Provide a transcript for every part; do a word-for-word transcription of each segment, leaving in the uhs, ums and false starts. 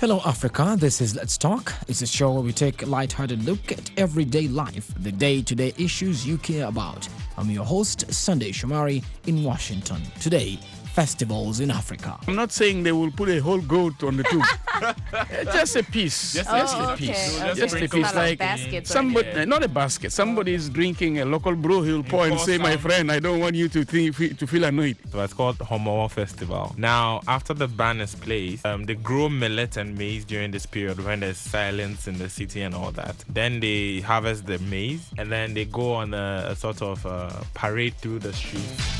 Hello, Africa. This is Let's Talk. It's a show where we take a light-hearted look at everyday life, the day-to-day issues you care about. I'm your host, Sunday Shomari in Washington. Today, festivals in Africa. I'm not saying they will put a whole goat on the tube. Just a piece. Just, Just oh, a okay. piece. Okay. Just a piece. Like Like somebody, yeah. not a basket. Somebody is drinking a local brew. He'll pour and say, "My friend, I don't want you to think, to feel annoyed." So it's called Homo Festival. Now, after the ban is placed, um, they grow millet and maize during this period when there's silence in the city and all that. Then they harvest the maize and then they go on a, a sort of uh, parade through the streets.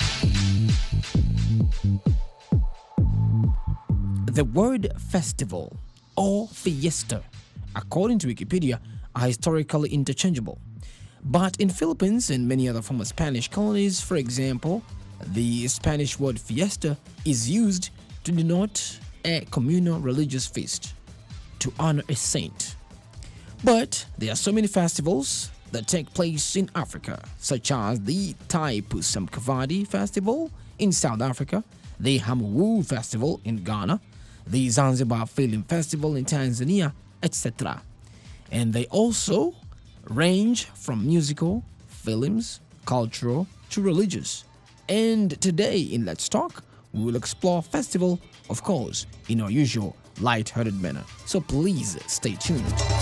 The word festival or fiesta, according to Wikipedia, are historically interchangeable. But in Philippines and many other former Spanish colonies, for example, the Spanish word fiesta is used to denote a communal religious feast to honor a saint. But there are so many festivals that take place in Africa, such as the Thaipusam Kavadi Festival in South Africa, the Hamuwu Festival in Ghana, the Zanzibar Film Festival in Tanzania, et cetera. And they also range from musical, films, cultural, to religious. And today in Let's Talk, we will explore festival, of course, in our usual light-hearted manner. So please stay tuned.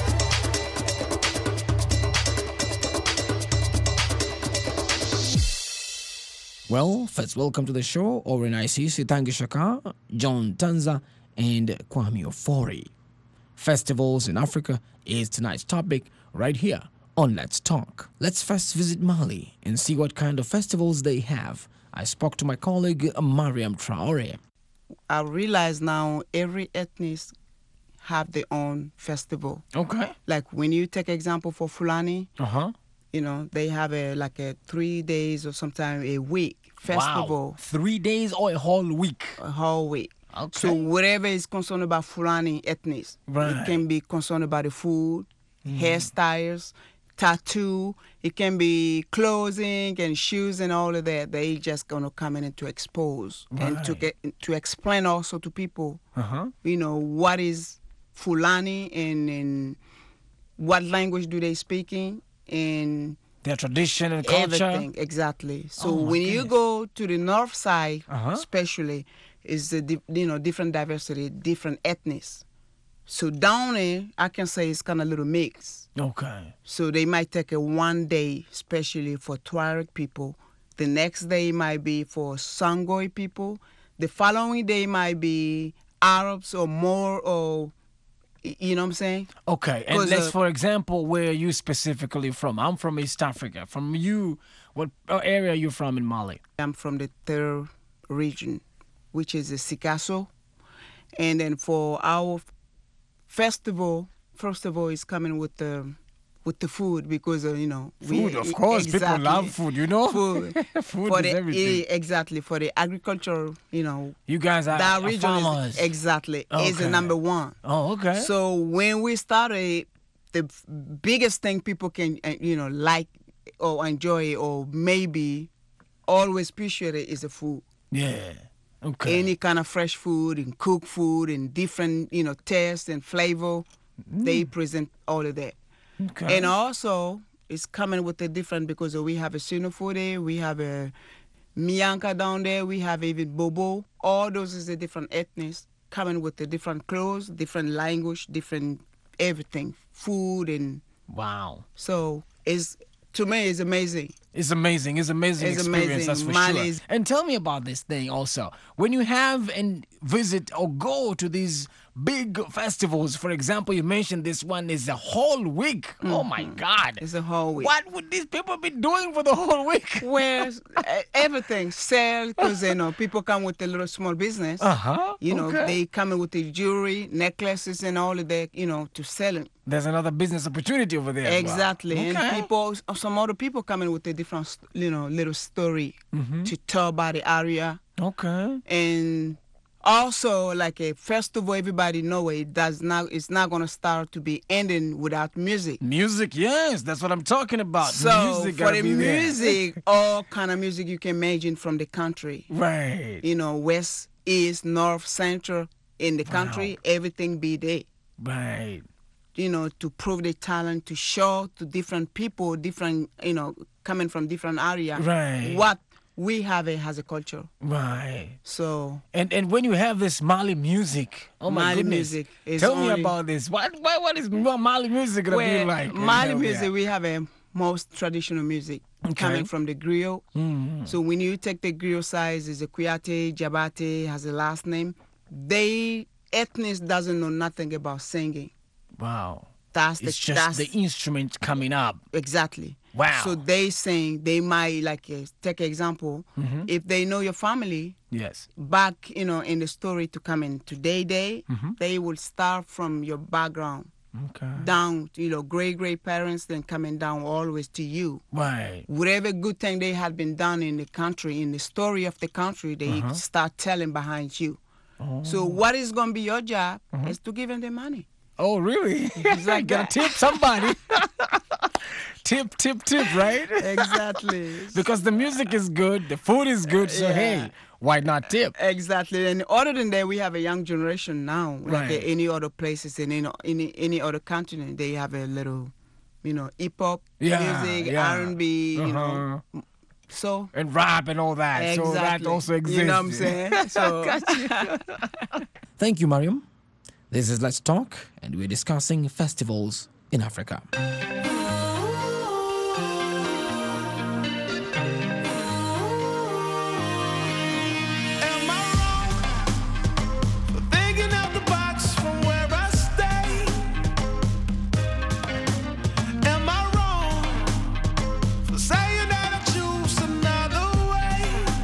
Well, first welcome to the show, Oren Isisi, Tangi Shaka, John Tanza, and Kwame Ofori. Festivals in Africa is tonight's topic right here on Let's Talk. Let's first visit Mali and see what kind of festivals they have. I spoke to my colleague Mariam Traore. I realize now every ethnic have their own festival. Okay. Like when you take example for Fulani, Uh-huh. you know, they have a like a three days or sometimes a week festival, Wow. Three days or a whole week? a whole week. Okay. So whatever is concerned about Fulani ethnic, Right. it can be concerned about the food, hairstyles, tattoo. It can be clothing and shoes and all of that. They just gonna come in and to expose and to Right. get to explain also to people, Uh-huh. you know, what is Fulani and, and what language do they speaking and Their tradition and culture. everything exactly. So Oh, my when you goodness. go to the north side, Uh-huh. especially, is the di- you know different diversity, different ethnics. So down there, I can say it's kind of little mix. Okay. So they might take a one day, especially for Tuareg people. The next day might be for Sangoi people. The following day might be Arabs or more or y- you know what I'm saying? Okay, and 'Cause, let's, uh, for example, where are you specifically from? I'm from East Africa. From you, what uh, area are you from in Mali? I'm from the third region, which is the Sikasso. And then for our f- festival, first of all, is coming with the with the food because uh, you know Food, of course. People love food, you know? Food, Food for is the, everything. eh, exactly for the agriculture, you know. You guys are, that are region farmers. is exactly is the Okay. number one. Oh, okay. So when we started, the f- biggest thing people can uh, you know like or enjoy or maybe always appreciate it is the food. yeah. Okay. Any kind of fresh food and cooked food and different you know taste and flavor, they present all of that. okay. And also, it's coming with a different because we have a Sinofode, we have a Mianka down there, we have even Bobo. All those is the different ethnics coming with the different clothes, different language, different everything, food, and Wow. so it's to me it's amazing. It's amazing. It's amazing It's experience, amazing. that's for Mali sure. is- And tell me about this thing also. When you have and visit or go to these big festivals, for example, you mentioned this one is a whole week. Oh my God. It's a whole week. What would these people be doing for the whole week? Where uh, everything sell because you know people come with a little small business. Uh-huh. You know Okay. they come in with the jewelry, necklaces, and all of that. You know to sell it. There's another business opportunity over there. as well. Exactly, Okay. and people, some other people coming with a different, st- you know, little story Mm-hmm. to tell about the area, Okay. and also like a festival. Everybody know it does not. It's not gonna start to be ending without music. Music, yes, that's what I'm talking about. So music for gotta the be there. music, all kind of music you can imagine from the country. Right. You know, west, east, north, central, in the country, everything be there. Right. You know, to prove their talent, to show to different people, different, you know, coming from different area, Right. what we have it as a culture. Right. So And and when you have this Mali music, oh my Mali goodness. music is Tell me only- about this. What what, what is Mali music gonna be where like? Mali Tell me music, that. we have a most traditional music Okay. coming from the griot. Mhm. So when you take the griot size, is a Kuyate, Jabate, has a last name. They ethnic doesn't know nothing about singing. Wow. That's the It's just that's the instrument coming up. exactly. Wow. So they sing. They might like uh, take example. Mm-hmm. If they know your family Yes. back, you know, in the story to come in today day, Mm-hmm. they will start from your background Okay. down, you know, great great parents, then coming down always to you. Right. Whatever good thing they had been done in the country, in the story of the country, they Uh-huh. start telling behind you. Oh. So what is going to be your job Mm-hmm. is to give them the money. Oh, really? It's like Gotta that. tip somebody. tip, tip, tip, right? Exactly. Because the music is good, the food is good, so Yeah. hey, why not tip? Exactly. And other than that, we have a young generation now. Like Right. uh, any other places in any, any any other continent, they have a little, you know, hip hop Yeah, music, yeah. R and B, you know. Uh-huh. So And rap and all that. exactly. So that also exists. You know what I'm saying? So Thank you, Mariam. This is Let's Talk, and we're discussing festivals in Africa. Am I wrong for thinking out the box from where I stay? Am I wrong for saying that I choose another way?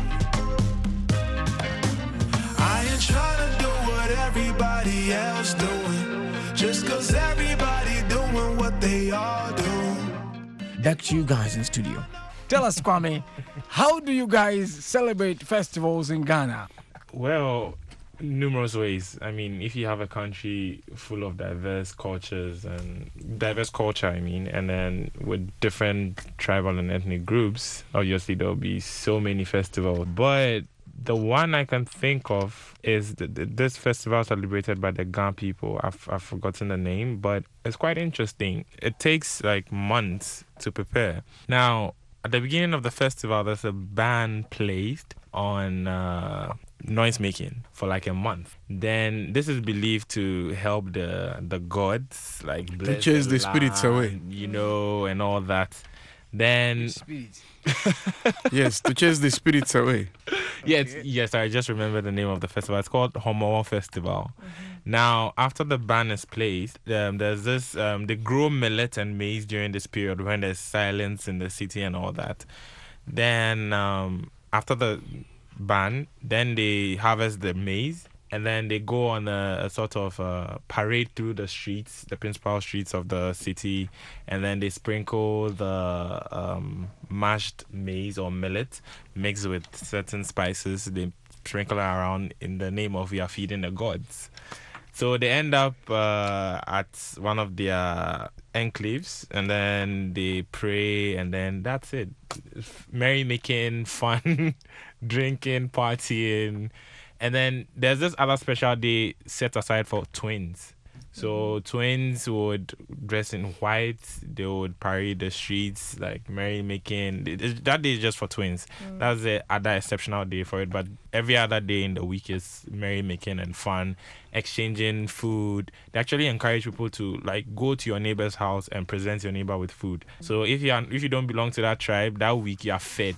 I ain't trying to do what everybody else doing, just cause everybody doing what they all do. Back to you guys in studio. Tell us, Kwame, how do you guys celebrate festivals in Ghana? Well, numerous ways. I mean, if you have a country full of diverse cultures and diverse culture, I mean, and then with different tribal and ethnic groups, obviously there'll be so many festivals. But the one I can think of is th- th- this festival celebrated by the Ga people. I've, I've forgotten the name, but it's quite interesting. It takes like months to prepare. Now, at the beginning of the festival, there's a band placed on uh, noise making for like a month. Then this is believed to help the the gods, like bless chase the spirits away. land, you know, and all that. Then Yes, to chase the spirits away. yes, yes, I just remember the name of the festival. It's called Homo Festival. Now, after the band is placed, um, there's this, um, they grow millet and maize during this period when there's silence in the city and all that. Then, um, after the ban, then they harvest the maize and then they go on a, a sort of uh parade through the streets, the principal streets of the city, and then they sprinkle the um, mashed maize or millet mixed with certain spices. They sprinkle it around in the name of we are feeding the gods. So they end up uh, at one of their enclaves, and then they pray, and then that's it. Merry making, fun, drinking, partying. And then there's this other special day set aside for twins. So twins would dress in white. They would parade the streets like merry making. That day is just for twins. That's the other exceptional day for it. But every other day in the week is merry making and fun, exchanging food. They actually encourage people to like go to your neighbor's house and present your neighbor with food. So if you are, if you don't belong to that tribe, that week you are fed.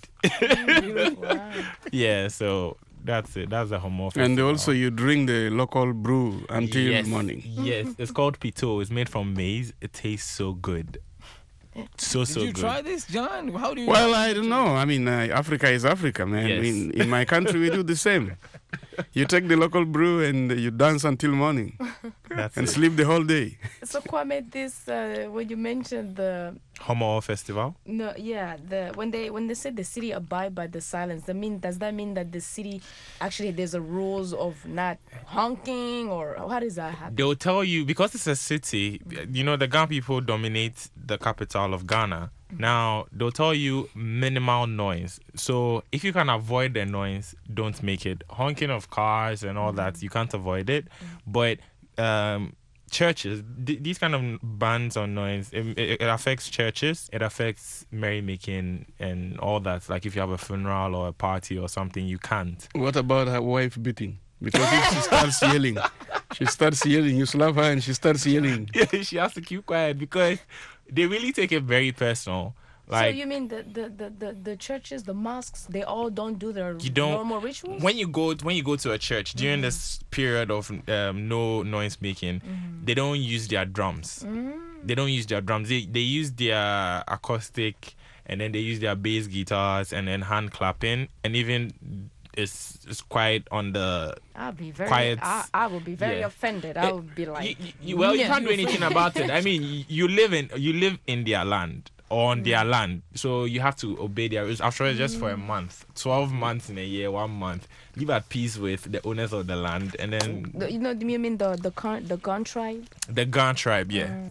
Yeah. So. That's it. That's the Homo Festival. And also you drink the local brew until yes, morning. Yes, it's called pito. It's made from maize. It tastes so good. So, Did so you good. try this, John? How do you? Well, I don't know. I mean, uh, Africa is Africa, man. Yes. I mean, in my country, we do the same. You take the local brew and you dance until morning. That's and it. sleep the whole day. So Kwame, this uh, when you mentioned the Homo Festival. no, yeah, the when they when they said the city abide by the silence, that mean does that mean that the city actually there's a rules of not honking, or how does that happen? They'll tell you, because it's a city, you know, the Ghana people dominate the capital of Ghana. Now, they'll tell you minimal noise. So if you can avoid the noise, don't make it. Honking of cars and all that, you can't avoid it. But um, churches, th- these kind of bans on noise, it, it, it affects churches, it affects merrymaking and all that. Like if you have a funeral or a party or something, you can't. What about her wife beating? Because if she starts yelling, she starts yelling, you slap her and she starts yelling. Yeah, she has to keep quiet because they really take it very personal. Like, so you mean the, the, the, the, the churches, the mosques, they all don't do their you don't normal rituals? when you go when you go to a church during Mm-hmm. this period of um, no noise making, Mm-hmm. they don't use their drums. Mm. They don't use their drums. They they use their acoustic, and then they use their bass guitars, and then hand clapping, and even it's it's quite on the I'll be very, quiet. I, I will be very yeah. offended. I Eh, would be like, you, you, well, you yeah, can't do anything about it. I mean, you, you live in you live in their land or on Mm. their land, so you have to obey their rules. After all, just for a month, twelve months in a year, one month, live at peace with the owners of the land, and then The- you know, you mean the the Gon, the Gon tribe? the Gan tribe, yeah.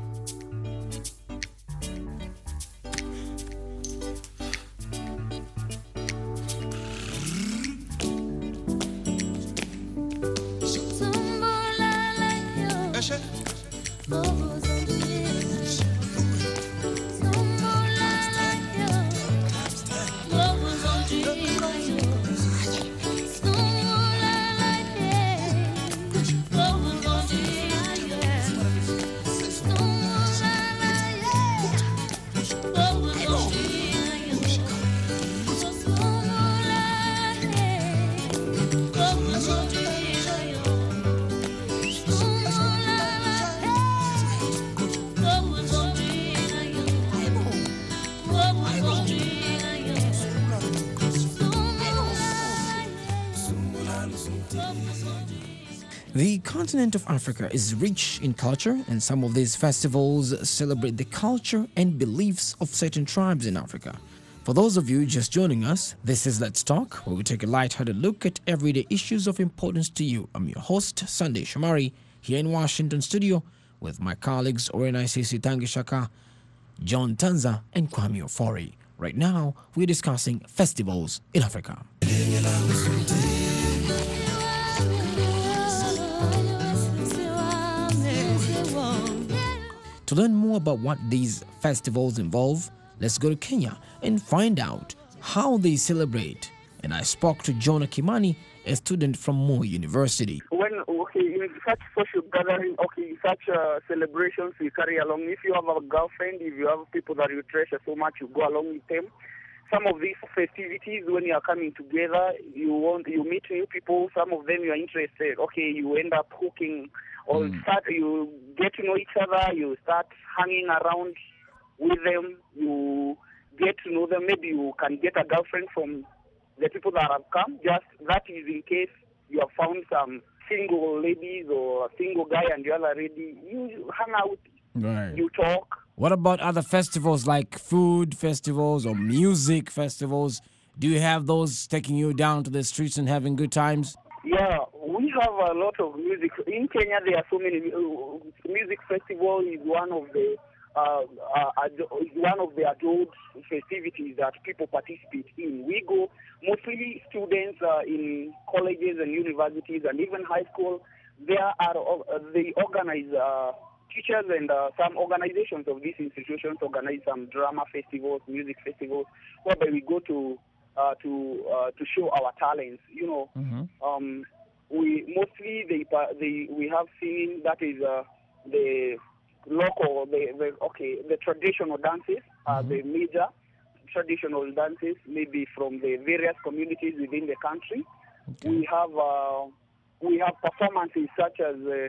The continent of Africa is rich in culture, and some of these festivals celebrate the culture and beliefs of certain tribes in Africa. For those of you just joining us, this is Let's Talk, where we take a light-hearted look at everyday issues of importance to you. I'm your host, Sunday Shomari, here in Washington studio with my colleagues Orena Sisi Tangishaka, John Tanza, and Kwame Ofori. Right now, we're discussing festivals in Africa. To learn more about what these festivals involve, let's go to Kenya and find out how they celebrate. And I spoke to Jonah Kimani, a student from Moi University. When, okay, in such social gathering, okay, such uh, celebrations you carry along. If you have a girlfriend, if you have people that you treasure so much, you go along with them. Some of these festivities, when you are coming together, you want you meet new people. Some of them you are interested. Okay, you end up hooking, or Mm. start you get to know each other. You start hanging around with them. You get to know them. Maybe you can get a girlfriend from the people that have come. Just that is in case you have found some single ladies or a single guy and you are already. You hang out. Right. You talk. What about other festivals like food festivals or music festivals? Do you have those taking you down to the streets and having good times? Yeah, we have a lot of music. In Kenya, there are so many. Uh, music festival is one of the uh, uh, ad- is one of the adored festivities that people participate in. We go, mostly students uh, in colleges and universities and even high school. There are uh, they organize. Uh, Teachers and uh, some organizations of these institutions organize some drama festivals, music festivals, whereby we go to uh, to uh, to show our talents. You know, Mm-hmm. um, we mostly they they we have singing, that is uh, the local the, the okay the traditional dances are the major traditional dances, maybe from the various communities within the country. Okay. We have uh, we have performances such as uh,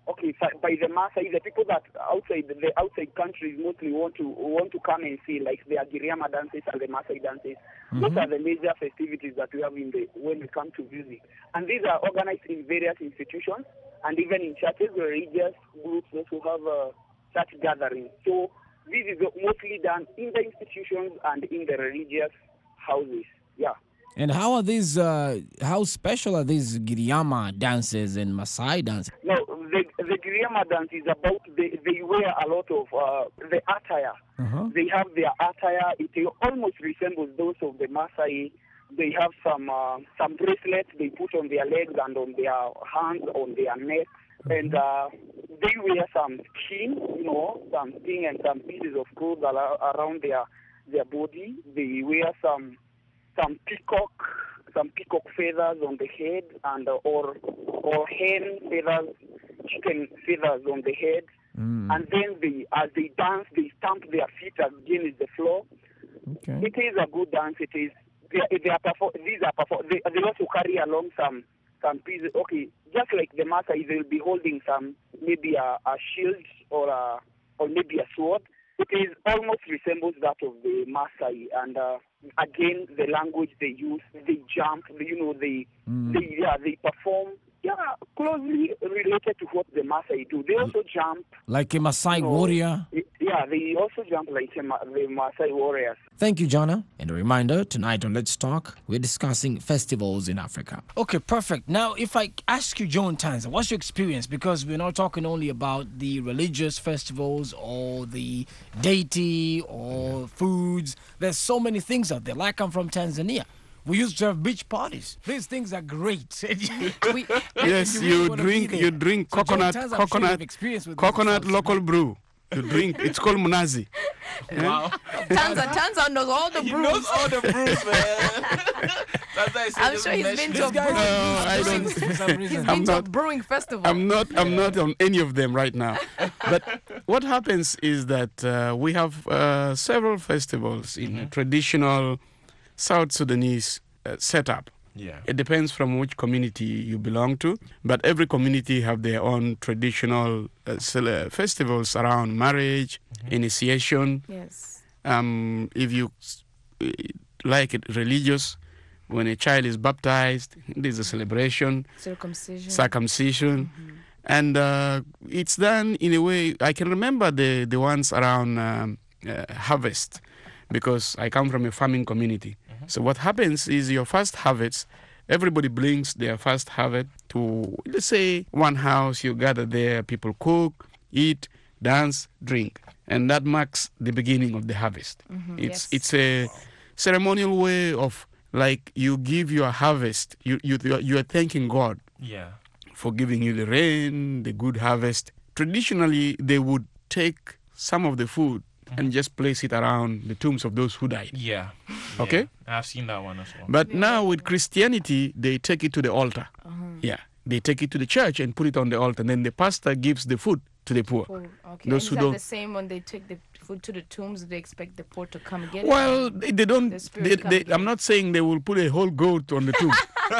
okay, by, by the Maasai, the people that outside the outside countries mostly want to want to come and see, like the Agiriama dances and the Maasai dances. Mm-hmm. Those are the major festivities that we have in the when we come to music, and these are organized in various institutions and even in churches. The religious groups also have uh, such gatherings. So this is mostly done in the institutions and in the religious houses. Yeah. And how are these, uh, how special are these Giriama dances and Maasai dances? No, the, the Giriama dance is about, they, they wear a lot of uh, the attire. Uh-huh. They have their attire. It almost resembles those of the Maasai. They have some uh, some bracelets they put on their legs and on their hands, on their necks. Mm-hmm. And uh, they wear some skin, you know, some skin and some pieces of clothes around their their body. They wear some some peacock, some peacock feathers on the head, and uh, or or hen feathers, chicken feathers on the head. Mm. And then they, as they dance, they stamp their feet against the floor. Okay. It is a good dance. It is. They, they are perform, these are perform, they, they also carry along some some pieces. Okay, just like the Maasai, they will be holding some maybe a, a shield or a, or maybe a sword. It is almost resembles that of the Maasai, and uh, again the language they use, they jump, you know, they mm. they yeah they perform yeah closely related to what the Maasai do. They also jump like a Maasai you know, warrior. Yeah, they also jump like the Maasai warriors. Thank you, Jana. And a reminder, tonight on Let's Talk, we're discussing festivals in Africa. Okay, perfect. Now, if I ask you, John Tanza, what's your experience? Because we're not talking only about the religious festivals or the deity or foods. There's so many things out there. Like I'm from Tanzania. We used to have beach parties. These things are great. we, yes, you, you drink you drink so coconut Tanza, coconut coconut local brew. You drink. It's called Munazi. Wow. Tanza, Tanza knows all the brews. He knows all the brews, man. I'm sure he's been to a brewing, no, I don't, for some reason. He's been I'm to not, a brewing festival. I'm not. I'm not on any of them right now. But what happens is that uh, we have uh, several festivals in mm-hmm. a traditional South Sudanese uh, setup. Yeah. It depends from which community you belong to, but every community have their own traditional uh, festivals around marriage, mm-hmm. initiation. Yes. Um, if you like it religious, when a child is baptized, there's a celebration. Circumcision. Circumcision. Mm-hmm. And uh, it's done in a way, I can remember the, the ones around um, uh, harvest, because I come from a farming community. Mm-hmm. So what happens is your first harvest, everybody brings their first harvest to, let's say, one house. You gather there, people cook, eat, dance, drink. And that marks the beginning of the harvest. Mm-hmm. It's yes. it's a ceremonial way of, like, you give your harvest. You, you, you are thanking God yeah. for giving you the rain, the good harvest. Traditionally, they would take some of the food and just place it around the tombs of those who died. Yeah. Okay? Yeah. I've seen that one as well. But yeah. now with Christianity, they take it to the altar. Uh-huh. Yeah. They take it to the church and put it on the altar. And then the pastor gives the food to the poor. Poor. Okay. Those and who is that don't... the same when they take the food to the tombs? They expect the poor to come and get well, it? Well, they don't... The they, they, I'm not saying they will put a whole goat on the tomb.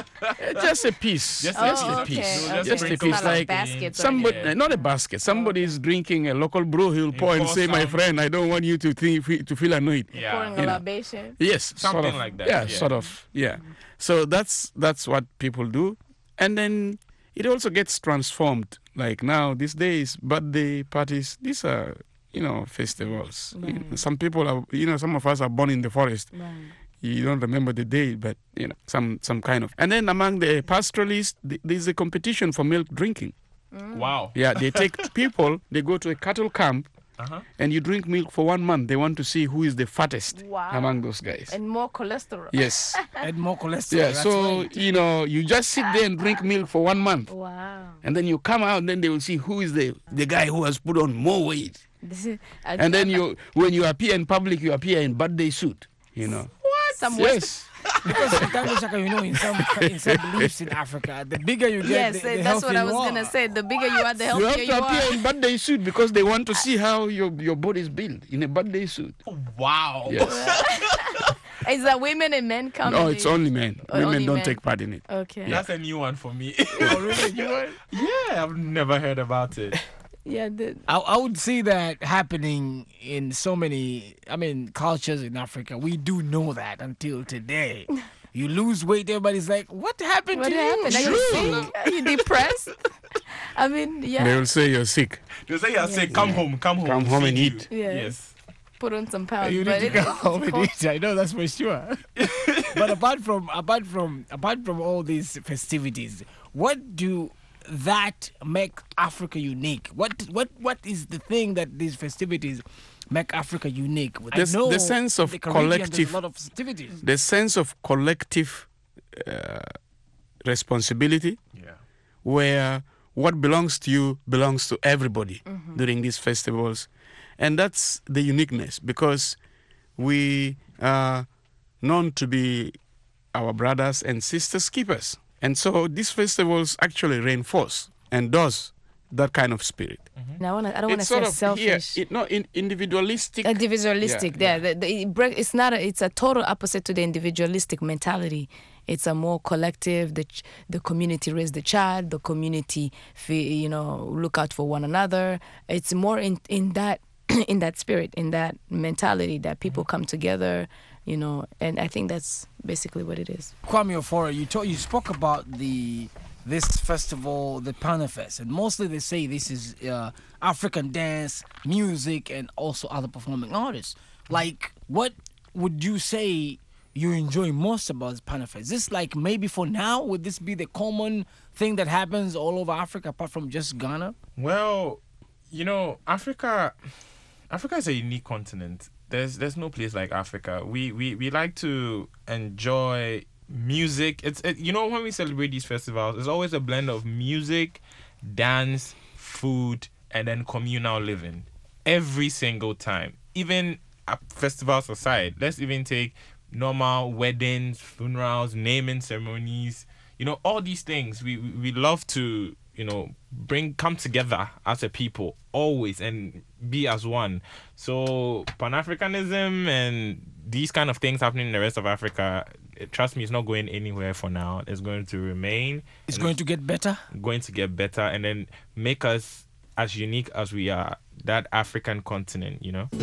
Just a piece. Just, oh, just okay. a piece. Okay. Just a piece. Like, like somebody, yeah. not a basket. Somebody is drinking a local brew. He'll pour and say, some. "My friend, I don't want you to think, to feel annoyed." Yeah. Pouring a libation. Yes, something sort of, like that. Yeah, yeah. sort of. Yeah. Mm-hmm. So that's that's what people do, and then it also gets transformed. Like now, these days, birthday parties. These are, you know, festivals. Right. You know, some people are, you know, some of us are born in the forest. Right. You don't remember the day, but, you know, some, some kind of. And then among the pastoralists, th- there's a competition for milk drinking. Mm. Wow. Yeah, they take people, they go to a cattle camp, uh-huh. and you drink milk for one month. They want to see who is the fattest wow. among those guys. And more cholesterol. Yes. And more cholesterol. Yeah, that's so, right. you know, you just sit there and drink milk for one month. Wow. And then you come out, and then they will see who is the, the guy who has put on more weight. This is, uh, and then you, when you appear in public, you appear in birthday suit, you know. Some yes. Because sometimes, you know, in some in some beliefs in Africa, the bigger you get, yes, the, the that's what I was you gonna say. The bigger you are, the You healthier have to you appear are. in birthday suit because they want to see how your, your body is built in a birthday suit. Wow. Yes. Is that women and men coming? No, it's only men. Oh, Women only don't men. take part in it. Okay. That's a new one for me. Oh, really? You know? Yeah, I've never heard about it. Yeah. The, I, I would see that happening in so many, I mean, cultures in Africa. We do know that until today. You lose weight, everybody's like, what happened what to happened? Are you? you sick? Are you depressed? I mean, yeah. They will say you're sick. They say, I say, come home, come home. Come home and feed eat. you." Yeah. Yes. Put on some pounds. You but need to it- go home and eat. I know that's for sure. But apart from apart from apart from all these festivities, what do that make Africa unique? What what what is the thing that these festivities make Africa unique? I The- know the sense of in the Caribbean there's collective- a lot of festivities. The sense of collective uh, responsibility, Yeah. where what belongs to you belongs to everybody during these festivals. And that's the uniqueness, because we are known to be our brothers and sisters keepers. And so these festivals actually reinforce and does that kind of spirit. And I, wanna, I don't want to It's say sort of selfish. here, it, no, in, individualistic. Individualistic, Yeah, yeah. The, the, it break, it's not. A, it's a total opposite to the individualistic mentality. It's a more collective. The ch- the community raise the child. The community, fe- you know, look out for one another. It's more in in that in that spirit, in that mentality that people come together. You know, and I think that's basically what it is. Kwame Ofora, you told you spoke about the this festival, the Panafest, and mostly they say this is uh, African dance, music, and also other performing artists. Like, what would you say you enjoy most about this Panafest? Is this like maybe for now, would this be the common thing that happens all over Africa apart from just Ghana? Well, you know, Africa, Africa is a unique continent. There's there's no place like Africa. We we, we like to enjoy music. It's it, you know, when we celebrate these festivals, it's always a blend of music, dance, food, and then communal living. Every single time, even uh, festivals aside, let's even take normal weddings, funerals, naming ceremonies. You know, all these things. We we, we love to, you know, bring come together as a people always and be as one. So Pan-Africanism and these kind of things happening in the rest of Africa, it, trust me, it's not going anywhere for now. It's going to remain. It's and going to get better. going to get better and then make us as unique as we are, that African continent, you know.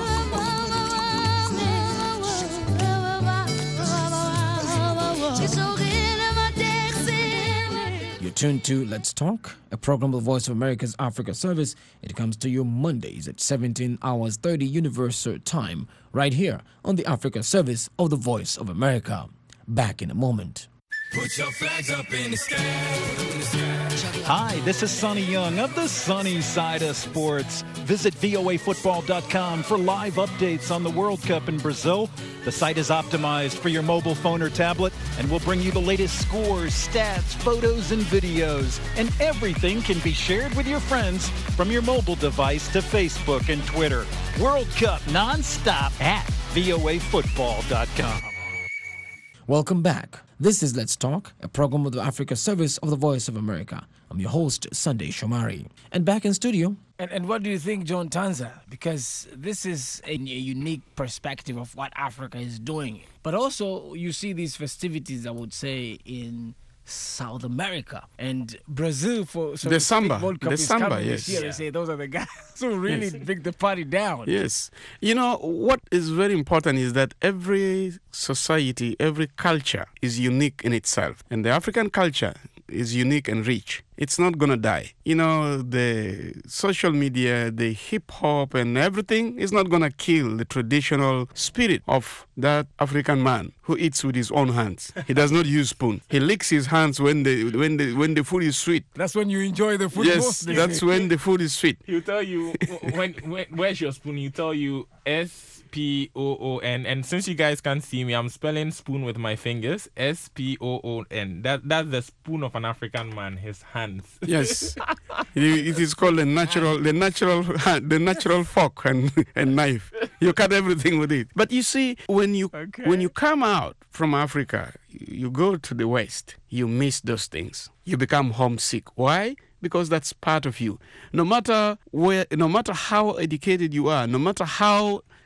You're tuned to Let's Talk, a program of the Voice of America's Africa Service. It comes to you Mondays at seventeen hours thirty Universal Time, right here on the Africa Service of the Voice of America. Back in a moment. Put your flags up in the sky. Hi, this is Sonny Young of the Sunny Side of Sports. Visit V O A football dot com for live updates on the World Cup in Brazil. The site is optimized for your mobile phone or tablet and will bring you the latest scores, stats, photos, and videos. And everything can be shared with your friends from your mobile device to Facebook and Twitter. World Cup nonstop at V O A football dot com. Welcome back. This is Let's Talk, a program of the Africa Service of the Voice of America. I'm your host, Sunday Shomari. And back in studio. And, and what do you think, John Tanza? Because this is a, a unique perspective of what Africa is doing. But also, you see these festivities, I would say, in South America and Brazil for so The to speak, samba. World Cup The is samba, coming this yes. year. They say those are the guys who really Yes. bring the party down. Yes. You know, what is very important is that every society, every culture is unique in itself. And the African culture is unique and rich. It's not going to die. You know, the social media, the hip hop and everything is not going to kill the traditional spirit of that African man who eats with his own hands. He does not use spoon. He licks his hands when the when the when the food is sweet. That's when you enjoy the food Yes, most. they that's say. when the food is sweet. He'll tell you when, when where's your spoon? He'll tell you S P O O N. And since you guys can't see me, I'm spelling spoon with my fingers. S P O O N. That that's the spoon of an African man. His hands. Yes, it it is called the natural, the natural, the natural fork and, and knife. You cut everything with it. But you see, when you Okay. when you come out from Africa, you go to the West, you miss those things. You become homesick. Why? Because that's part of you. No matter where, no matter how educated you are, no matter how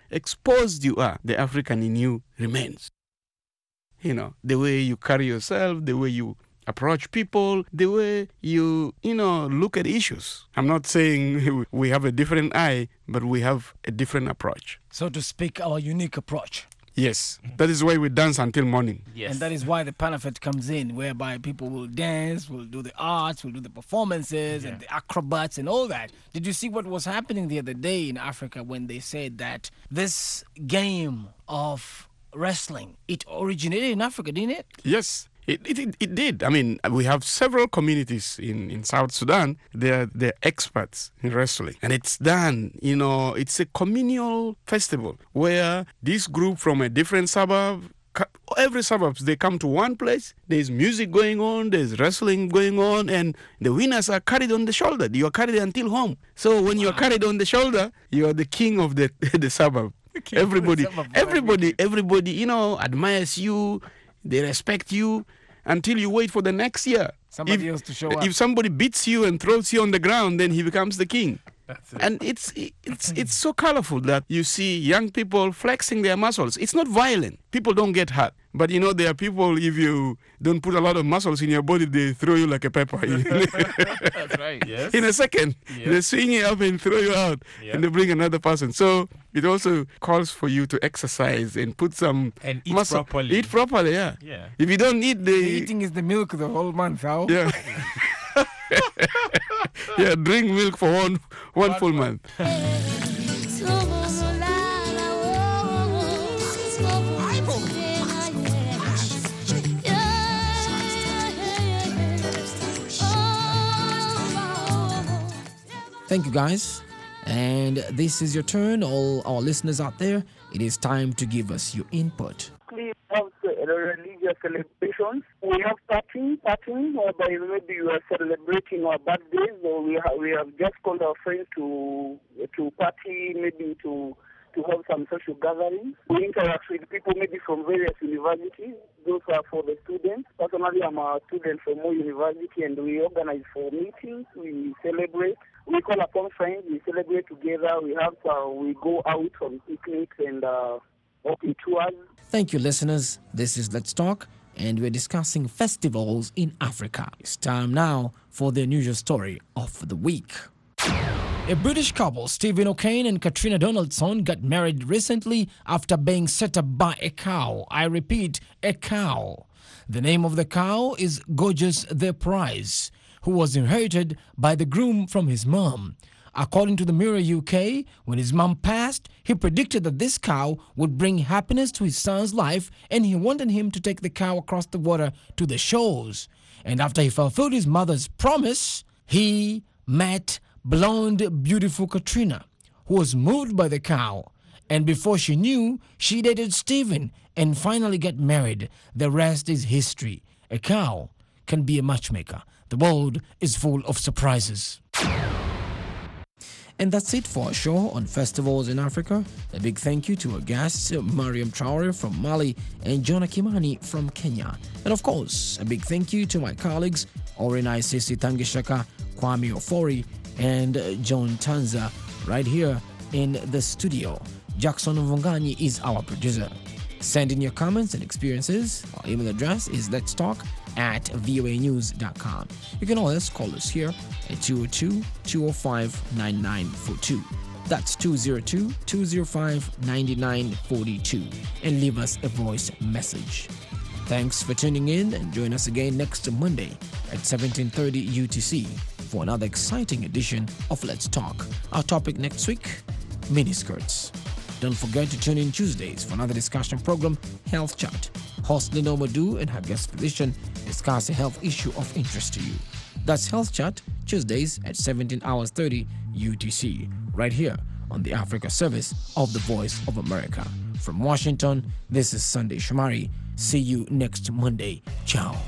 exposed you are, the African in you remains. You know, the way you carry yourself, the way you approach people, the way you, you know, look at issues. I'm not saying we have a different eye, but we have a different approach. So to speak, our unique approach. Yes, that is why we dance until morning. Yes. And that is why the Panafet comes in, whereby people will dance, will do the arts, will do the performances Yeah. and the acrobats and all that. Did you see what was happening the other day in Africa when they said that this game of wrestling, it originated in Africa, didn't it? Yes, it, it, it, it did. I mean, we have several communities in, in South Sudan. They're, they're experts in wrestling. And it's done, you know, it's a communal festival where this group from a different suburb, ca- every suburbs, they come to one place. There's music going on, there's wrestling going on, and the winners are carried on the shoulder. You are carried until home. So when you are carried on the shoulder, you are the king of the, the suburb. Everybody, everybody, everybody, you know, admires you. They respect you until you wait for the next year. Somebody if, else to show up. If somebody beats you and throws you on the ground, then he becomes the king. That's it. And it's it's it's so colorful that you see young people flexing their muscles. It's not violent. People don't get hurt. But you know, there are people, if you don't put a lot of muscles in your body, they throw you like a pepper. That's right. Yes. In a second, Yeah. they swing you up and throw you out, Yeah. and they bring another person. So it also calls for you to exercise and put some And eat muscle. properly. Eat properly, yeah. Yeah. If you don't eat, the The eating is the milk the whole month, how? yeah, yeah, drink milk for one one full month. Thank you, guys. And this is your turn, all our listeners out there. It is time to give us your input. We have uh, religious celebrations. We have partying, partying, whereby maybe you are celebrating our birthdays, or we have we have just called our friends to to party, maybe to to have some social gatherings. We interact with people maybe from various universities. Those are for the students. Personally, I'm a student from Mo University, and we organize for meetings. We celebrate. We call upon friends. We celebrate together. We have uh, we go out on picnics and uh, walking tours. Thank you, listeners. This is Let's Talk, and we're discussing festivals in Africa. It's time now for the unusual story of the week. A British couple, Stephen O'Kane and Katrina Donaldson, got married recently after being set up by a cow. I repeat, a cow. The name of the cow is Gorgeous the Prize, who was inherited by the groom from his mom. According to the Mirror U K, when his mom passed, he predicted that this cow would bring happiness to his son's life, and he wanted him to take the cow across the water to the shores. And after he fulfilled his mother's promise, he met blonde, beautiful Katrina, who was moved by the cow. And before she knew, she dated Stephen and finally got married. The rest is history. A cow can be a matchmaker. The world is full of surprises. And that's it for our show on festivals in Africa. A big thank you to our guests, Mariam Traore from Mali and Jonah Kimani from Kenya. And of course, a big thank you to my colleagues, Orinai Sisi Tangishaka, Kwame Ofori, and John Tanza right here in the studio. Jackson Mvunganyi is our producer. Send in your comments and experiences. Our email address is let's talk at voa news dot com. You can always call us here at two oh two, two oh five, nine nine four two. That's two oh two, two oh five, nine nine four two, and leave us a voice message. Thanks for tuning in, and join us again next Monday at seventeen thirty U T C for another exciting edition of Let's Talk. Our topic next week, miniskirts. Don't forget to tune in Tuesdays for another discussion program, Health Chat. Host Lino Madu and her guest physician discuss a health issue of interest to you. That's Health Chat, Tuesdays at seventeen hours thirty U T C, right here on the Africa service of the Voice of America. From Washington, this is Sunday Shomari. See you next Monday. Ciao.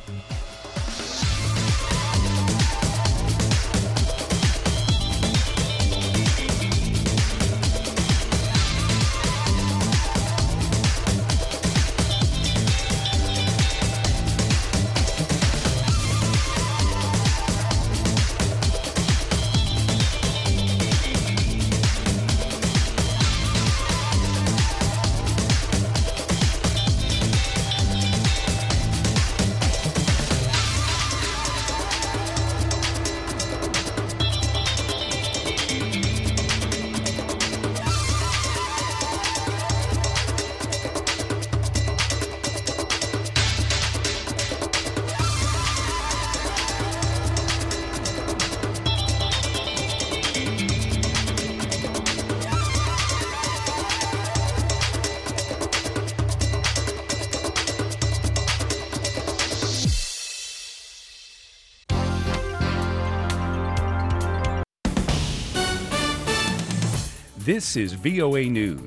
This is V O A News.